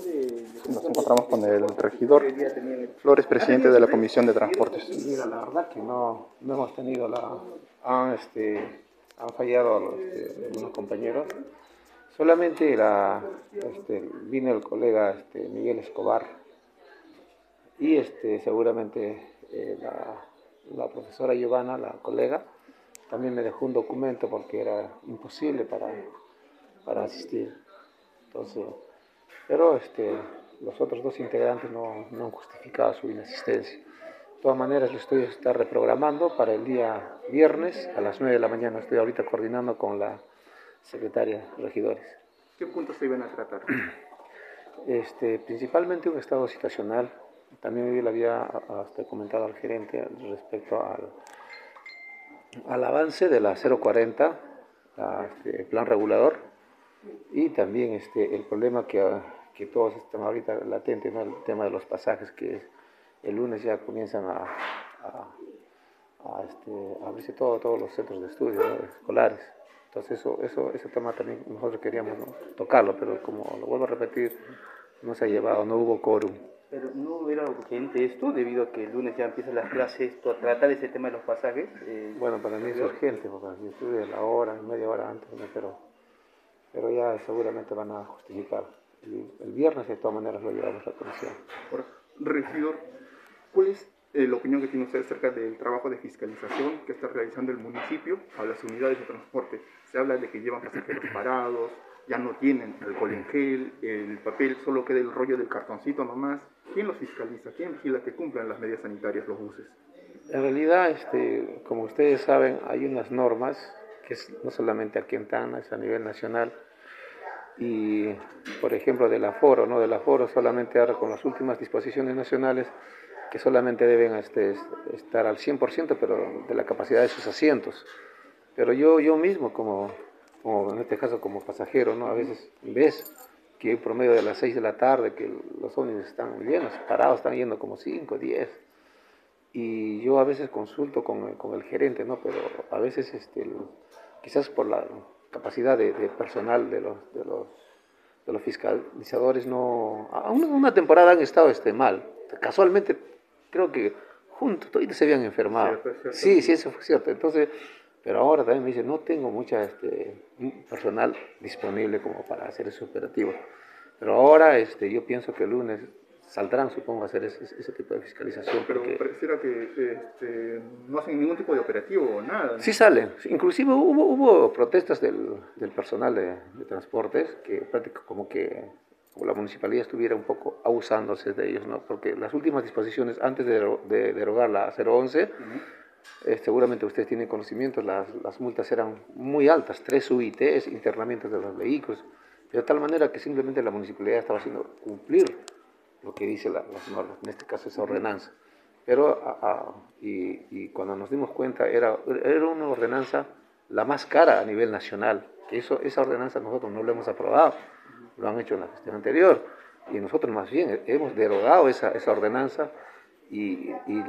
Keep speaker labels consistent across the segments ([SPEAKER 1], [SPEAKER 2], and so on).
[SPEAKER 1] Nos encontramos con el regidor Flores, presidente de la Comisión de Transportes.
[SPEAKER 2] Mira, la verdad que no hemos tenido han fallado algunos compañeros. Solamente vino el colega Miguel Escobar y seguramente la profesora Giovanna, la colega, también me dejó un documento porque era imposible para asistir. Entonces, pero los otros dos integrantes no han justificado su inasistencia. De todas maneras, lo estoy reprogramando para el día viernes a las 9 de la mañana. Estoy ahorita coordinando con la secretaria de regidores.
[SPEAKER 1] ¿Qué puntos se iban a tratar?
[SPEAKER 2] Principalmente un estado situacional. También yo le había comentado al gerente respecto al avance de la 040, plan regulador, y también el problema que todos están ahorita latente, ¿no? El tema de los pasajes, que el lunes ya comienzan a abrirse todos los centros de estudio, ¿no? Escolares. Entonces ese tema también nosotros queríamos, ¿no? Tocarlo, pero como lo vuelvo a repetir, no se ha llevado, no hubo quórum.
[SPEAKER 3] Pero no hubiera urgente esto, debido a que el lunes ya empiezan las clases, tratar ese tema de los pasajes.
[SPEAKER 2] Bueno, para mí es urgente, porque yo estuve la hora, media hora antes, ¿no? pero ya seguramente van a justificar. El viernes de todas maneras lo llevamos a la comisión.
[SPEAKER 1] Regidor, ¿cuál es la opinión que tiene usted acerca del trabajo de fiscalización que está realizando el municipio a las unidades de transporte? Se habla de que llevan pasajeros parados, ya no tienen alcohol en gel, el papel, solo queda el rollo del cartoncito nomás. ¿Quién los fiscaliza? ¿Quién vigila que cumplan las medidas sanitarias los buses?
[SPEAKER 2] En realidad, como ustedes saben, hay unas normas, que no solamente aquí en Tacna, es a nivel nacional, y por ejemplo del aforo, ¿no? Del aforo solamente ahora con las últimas disposiciones nacionales, que solamente deben estar al 100%, pero de la capacidad de sus asientos. Pero yo mismo, como en este caso como pasajero, ¿no? A veces ves que en promedio de las 6 de la tarde, que los ómnibus están llenos, parados, están yendo como 5, 10. Y yo a veces consulto con el gerente, ¿no? Pero a veces quizás por la capacidad de personal de los fiscalizadores, no, una temporada han estado mal. Casualmente creo que juntos todos se habían enfermado. Sí, eso fue cierto. Entonces, pero ahora también me dice, no tengo mucha personal disponible como para hacer ese operativo. Pero ahora yo pienso que el lunes saldrán, supongo, a hacer ese tipo de fiscalización.
[SPEAKER 1] Pero
[SPEAKER 2] porque
[SPEAKER 1] pareciera que no hacen ningún tipo de operativo o nada, ¿no?
[SPEAKER 2] Sí salen. Inclusive hubo protestas del personal de transportes, que prácticamente como la municipalidad estuviera un poco abusándose de ellos, ¿no? Porque las últimas disposiciones, antes de derogar la 011, seguramente ustedes tienen conocimiento, las multas eran muy altas, 3 UITs, internamientos de los vehículos, de tal manera que simplemente la municipalidad estaba haciendo cumplir lo que dice las normas, en este caso esa ordenanza. Pero y cuando nos dimos cuenta era una ordenanza la más cara a nivel nacional, que esa ordenanza nosotros no la hemos aprobado, lo han hecho en la gestión anterior, y nosotros más bien hemos derogado esa ordenanza y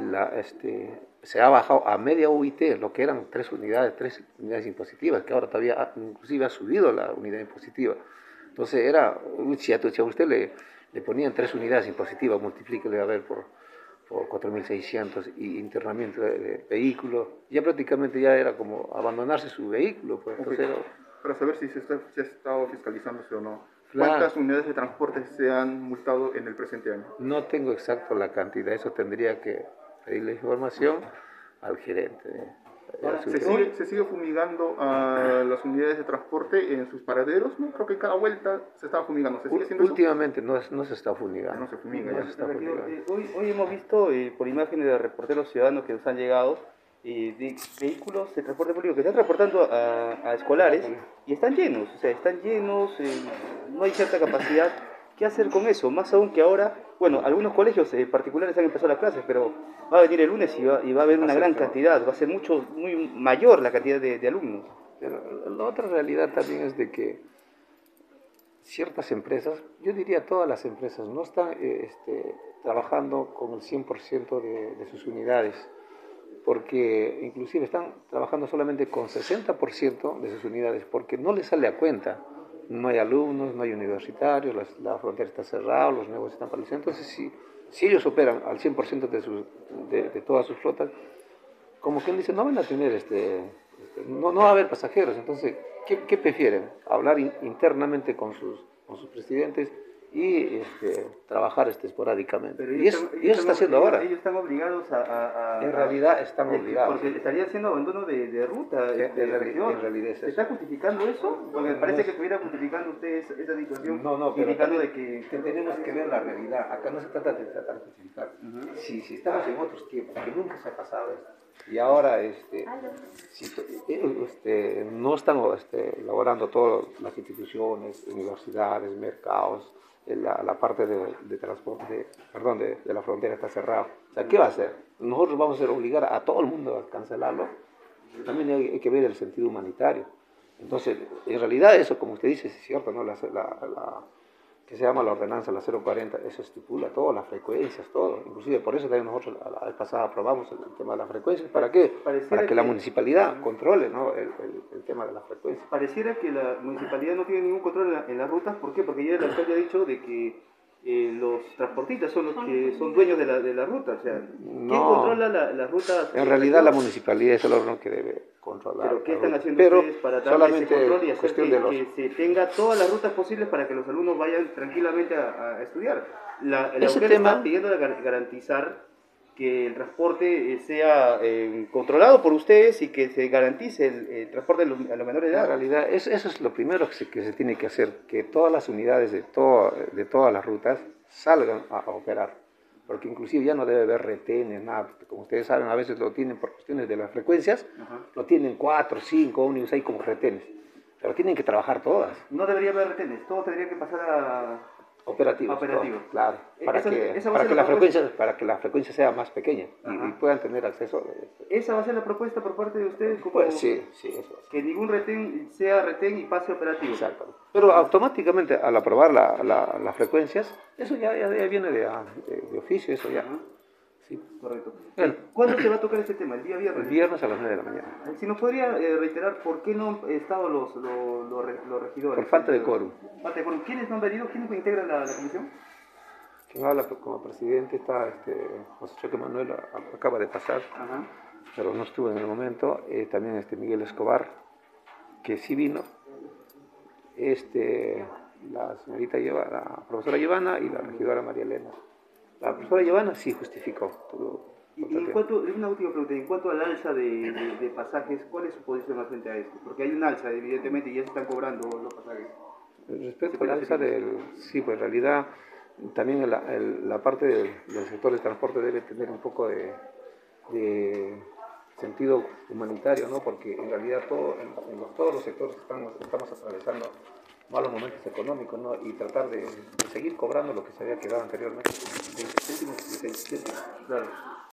[SPEAKER 2] se ha bajado a media UIT, lo que eran 3 unidades impositivas, que ahora todavía inclusive ha subido la unidad impositiva. Entonces si a usted le ponían 3 unidades impositivas, multiplíquele a ver por 4.600 y internamiento de vehículos, ya prácticamente ya era como abandonarse su vehículo. Pues, entonces,
[SPEAKER 1] para saber si se ha estado fiscalizándose o no,
[SPEAKER 2] claro.
[SPEAKER 1] ¿Cuántas unidades de transporte se han multado en el presente año?
[SPEAKER 2] No tengo exacto la cantidad, eso tendría que pedirle información al gerente.
[SPEAKER 1] ¿Se sigue fumigando a las unidades de transporte en sus paraderos? ¿No? Creo que cada vuelta se estaba fumigando. ¿Se sigue haciendo
[SPEAKER 2] últimamente eso? No se está fumigando.
[SPEAKER 1] No se fumiga.
[SPEAKER 2] No se está fumigando.
[SPEAKER 3] Hoy hemos visto por imágenes de reporteros ciudadanos que nos han llegado de vehículos de transporte público que están transportando a escolares y están llenos, no hay cierta capacidad. ¿Qué hacer con eso? Más aún que ahora, bueno, algunos colegios particulares han empezado las clases, pero va a venir el lunes y va a haber una gran cantidad, va a ser muy mayor la cantidad de alumnos.
[SPEAKER 2] Pero la otra realidad también es de que ciertas empresas, yo diría todas las empresas, no están trabajando con el 100% de sus unidades, porque inclusive están trabajando solamente con 60% de sus unidades, porque no les sale a cuenta. no hay alumnos, no hay universitarios, la frontera está cerrada, los negocios están paralizados. Entonces, si ellos operan al 100% de todas sus flotas, como quien dice, no van a tener no va a haber pasajeros. Entonces, ¿qué prefieren? Hablar internamente con sus presidentes y trabajar esporádicamente.
[SPEAKER 3] Pero
[SPEAKER 2] Y eso está haciendo ahora.
[SPEAKER 3] Ellos están obligados
[SPEAKER 2] En realidad están obligados.
[SPEAKER 3] Porque estaría haciendo abandono de ruta.
[SPEAKER 2] En realidad es
[SPEAKER 3] ¿Se
[SPEAKER 2] eso.
[SPEAKER 3] está justificando eso? Porque me parece que estuviera justificando usted esa situación.
[SPEAKER 2] No, pero
[SPEAKER 3] indicando
[SPEAKER 2] también
[SPEAKER 3] de que...
[SPEAKER 2] tenemos que ver la realidad. Acá no se trata de tratar de justificar. Si estamos en otros tiempos, que nunca se ha pasado esto, y ahora no están elaborando todas las instituciones, universidades, mercados, la parte de transporte, de la frontera está cerrada. O sea, ¿qué va a hacer? Nosotros vamos a obligar a todo el mundo a cancelarlo. También hay que ver el sentido humanitario. Entonces, en realidad eso, como usted dice, es cierto, ¿no? Que se llama la ordenanza, la 040, eso estipula todo, las frecuencias, todo. Inclusive por eso también nosotros la vez pasada aprobamos el tema de las frecuencias. ¿Para qué? Para que la municipalidad controle, ¿no? el tema de las frecuencias.
[SPEAKER 3] Pareciera que la municipalidad no tiene ningún control en las rutas. ¿Por qué? Porque ya el alcalde ha dicho de que los transportistas son los que son dueños de la ruta. O sea, ¿quién controla las rutas?
[SPEAKER 2] En realidad la municipalidad es el órgano que debe controlar.
[SPEAKER 3] ¿Pero qué están haciendo ustedes para darle ese control y hacer que se tenga todas las rutas posibles para que los alumnos vayan tranquilamente a estudiar? La UNED está pidiendo garantizar que el transporte sea controlado por ustedes y que se garantice el transporte a los menores de edad.
[SPEAKER 2] En realidad, eso es lo primero que se tiene que hacer, que todas las unidades de todas las rutas salgan a operar, porque inclusive ya no debe haber retenes, nada, porque como ustedes saben, a veces lo tienen por cuestiones de las frecuencias, lo tienen 4, 5 ómnibus ahí como retenes, pero tienen que trabajar todas.
[SPEAKER 3] No debería haber retenes, todo tendría que pasar a...
[SPEAKER 2] Operativos, claro, para que la frecuencia sea más pequeña y puedan tener acceso.
[SPEAKER 3] ¿Esa va a ser la propuesta por parte de ustedes?
[SPEAKER 2] Pues sí, eso.
[SPEAKER 3] Que ningún retén sea retén y pase operativo.
[SPEAKER 2] Exacto. Pero automáticamente al aprobar las frecuencias, eso ya viene de oficio, eso ya.
[SPEAKER 3] Sí, correcto. Bueno, ¿cuándo se va a tocar este tema? ¿El día viernes?
[SPEAKER 2] El viernes a las 9 de la mañana.
[SPEAKER 3] Si nos podría reiterar por qué no han estado los regidores.
[SPEAKER 2] Por falta de quórum.
[SPEAKER 3] ¿Quiénes no han venido? ¿Quiénes integran la comisión?
[SPEAKER 2] Quien habla como presidente está José Choque Manuel, acaba de pasar, pero no estuvo en el momento. También Miguel Escobar, que sí vino. La señorita la profesora Giovanna y la regidora María Elena. La profesora Giovanna sí justificó.
[SPEAKER 3] Una última pregunta, en cuanto al alza de pasajes, ¿cuál es su posición frente a esto? Porque hay un alza, evidentemente, y ya se están cobrando los pasajes.
[SPEAKER 2] Respecto al alza sí, pues en realidad también la parte del sector del transporte debe tener un poco de sentido humanitario, ¿no? Porque en realidad todos los sectores estamos atravesando malos momentos económicos, ¿no? Y tratar de seguir cobrando lo que se había quedado anteriormente, 20 céntimos y 16 céntimos.
[SPEAKER 3] Claro.